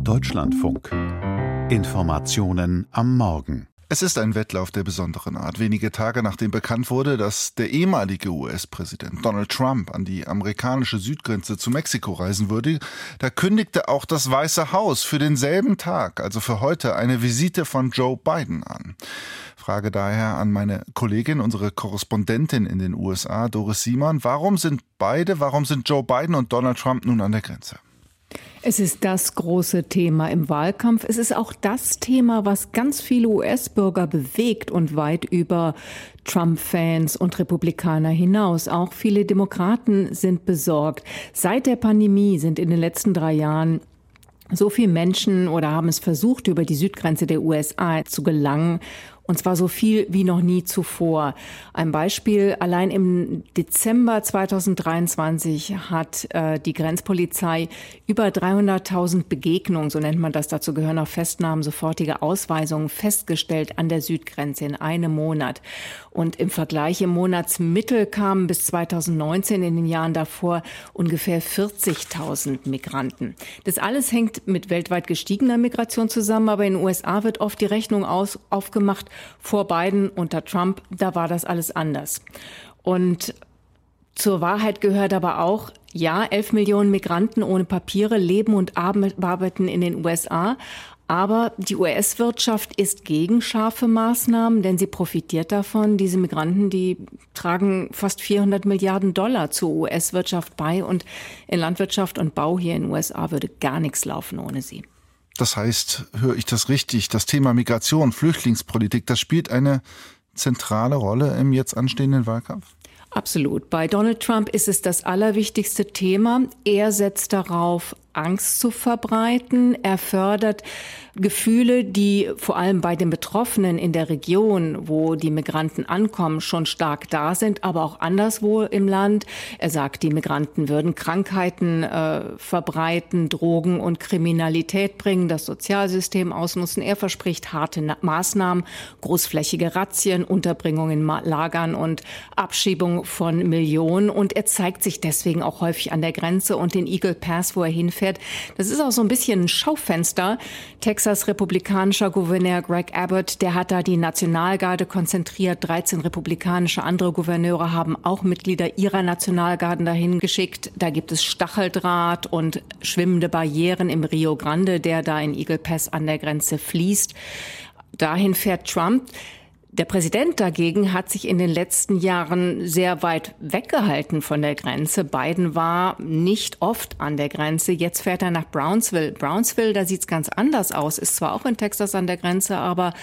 Deutschlandfunk. Informationen am Morgen. Es ist ein Wettlauf der besonderen Art. Wenige Tage nachdem bekannt wurde, dass der ehemalige US-Präsident Donald Trump an die amerikanische Südgrenze zu Mexiko reisen würde, da kündigte auch das Weiße Haus für denselben Tag, also für heute, eine Visite von Joe Biden an. Frage daher an meine Kollegin, unsere Korrespondentin in den USA, Doris Simon. Warum sind Joe Biden und Donald Trump nun an der Grenze? Es ist das große Thema im Wahlkampf. Es ist auch das Thema, was ganz viele US-Bürger bewegt und weit über Trump-Fans und Republikaner hinaus. Auch viele Demokraten sind besorgt. Seit der Pandemie sind in den letzten 3 Jahren so viele Menschen oder haben es versucht, über die Südgrenze der USA zu gelangen. Und zwar so viel wie noch nie zuvor. Ein Beispiel, allein im Dezember 2023 hat die Grenzpolizei über 300.000 Begegnungen, so nennt man das, dazu gehören auch Festnahmen, sofortige Ausweisungen, festgestellt an der Südgrenze in einem Monat. Und im Vergleich im Monatsmittel kamen bis 2019 in den Jahren davor ungefähr 40.000 Migranten. Das alles hängt mit weltweit gestiegener Migration zusammen, aber in den USA wird oft die Rechnung aufgemacht, vor Biden unter Trump, da war das alles anders. Und zur Wahrheit gehört aber auch, ja, 11 Millionen Migranten ohne Papiere leben und arbeiten in den USA. Aber die US-Wirtschaft ist gegen scharfe Maßnahmen, denn sie profitiert davon. Diese Migranten, die tragen fast $400 Milliarden zur US-Wirtschaft bei. Und in Landwirtschaft und Bau hier in den USA würde gar nichts laufen ohne sie. Das heißt, höre ich das richtig, das Thema Migration, Flüchtlingspolitik, das spielt eine zentrale Rolle im jetzt anstehenden Wahlkampf? Absolut. Bei Donald Trump ist es das allerwichtigste Thema. Er setzt darauf, Angst zu verbreiten. Er fördert Gefühle, die vor allem bei den Betroffenen in der Region, wo die Migranten ankommen, schon stark da sind, aber auch anderswo im Land. Er sagt, die Migranten würden Krankheiten verbreiten, Drogen und Kriminalität bringen, das Sozialsystem ausnutzen. Er verspricht harte Maßnahmen, großflächige Razzien, Unterbringung in Lagern und Abschiebung von Millionen. Und er zeigt sich deswegen auch häufig an der Grenze und den Eagle Pass, wo er hinfährt. Das ist auch so ein bisschen ein Schaufenster. Texas republikanischer Gouverneur Greg Abbott, der hat da die Nationalgarde konzentriert. 13 republikanische andere Gouverneure haben auch Mitglieder ihrer Nationalgarden dahin geschickt. Da gibt es Stacheldraht und schwimmende Barrieren im Rio Grande, der da in Eagle Pass an der Grenze fließt. Dahin fährt Trump. Der Präsident dagegen hat sich in den letzten Jahren sehr weit weggehalten von der Grenze. Biden war nicht oft an der Grenze. Jetzt fährt er nach Brownsville. Brownsville, da sieht's ganz anders aus. Ist zwar auch in Texas an der Grenze, aber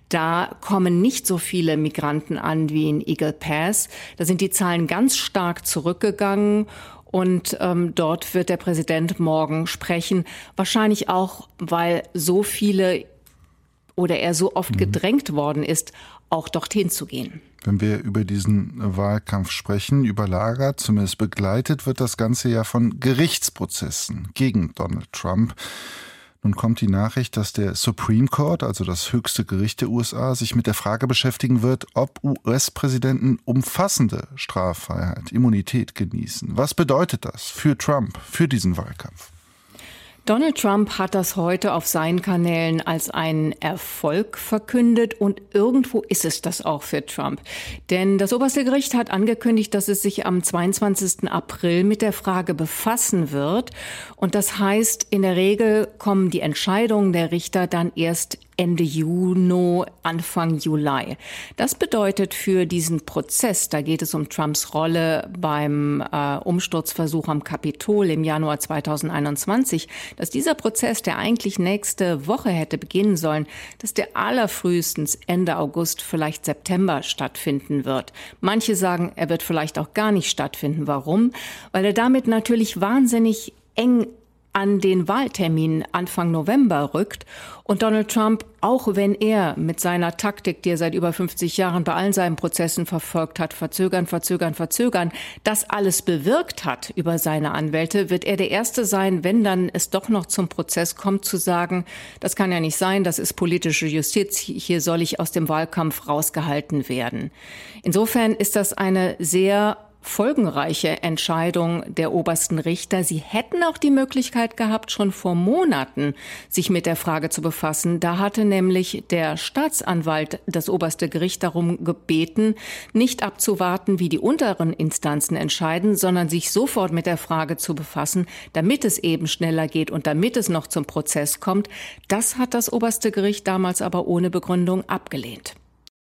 da kommen nicht so viele Migranten an wie in Eagle Pass. Da sind die Zahlen ganz stark zurückgegangen. Und dort wird der Präsident morgen sprechen. Wahrscheinlich auch, weil so viele oder er so oft gedrängt worden ist, auch dorthin zu gehen. Wenn wir über diesen Wahlkampf sprechen, überlagert, zumindest begleitet, wird das Ganze ja von Gerichtsprozessen gegen Donald Trump. Nun kommt die Nachricht, dass der Supreme Court, also das höchste Gericht der USA, sich mit der Frage beschäftigen wird, ob US-Präsidenten umfassende Straffreiheit, Immunität genießen. Was bedeutet das für Trump, für diesen Wahlkampf? Donald Trump hat das heute auf seinen Kanälen als einen Erfolg verkündet und irgendwo ist es das auch für Trump. Denn das oberste Gericht hat angekündigt, dass es sich am 22. April mit der Frage befassen wird. Und das heißt, in der Regel kommen die Entscheidungen der Richter dann erst Ende Juni, Anfang Juli. Das bedeutet für diesen Prozess, da geht es um Trumps Rolle beim Umsturzversuch am Kapitol im Januar 2021, dass dieser Prozess, der eigentlich nächste Woche hätte beginnen sollen, dass der allerfrühestens Ende August, vielleicht September stattfinden wird. Manche sagen, er wird vielleicht auch gar nicht stattfinden. Warum? Weil er damit natürlich wahnsinnig eng an den Wahltermin Anfang November rückt und Donald Trump, auch wenn er mit seiner Taktik, die er seit über 50 Jahren bei allen seinen Prozessen verfolgt hat, verzögern, das alles bewirkt hat über seine Anwälte, wird er der Erste sein, wenn dann es doch noch zum Prozess kommt, zu sagen, das kann ja nicht sein, das ist politische Justiz, hier soll ich aus dem Wahlkampf rausgehalten werden. Insofern ist das eine sehr folgenreiche Entscheidung der obersten Richter. Sie hätten auch die Möglichkeit gehabt, schon vor Monaten sich mit der Frage zu befassen. Da hatte nämlich der Staatsanwalt das oberste Gericht darum gebeten, nicht abzuwarten, wie die unteren Instanzen entscheiden, sondern sich sofort mit der Frage zu befassen, damit es eben schneller geht und damit es noch zum Prozess kommt. Das hat das oberste Gericht damals aber ohne Begründung abgelehnt.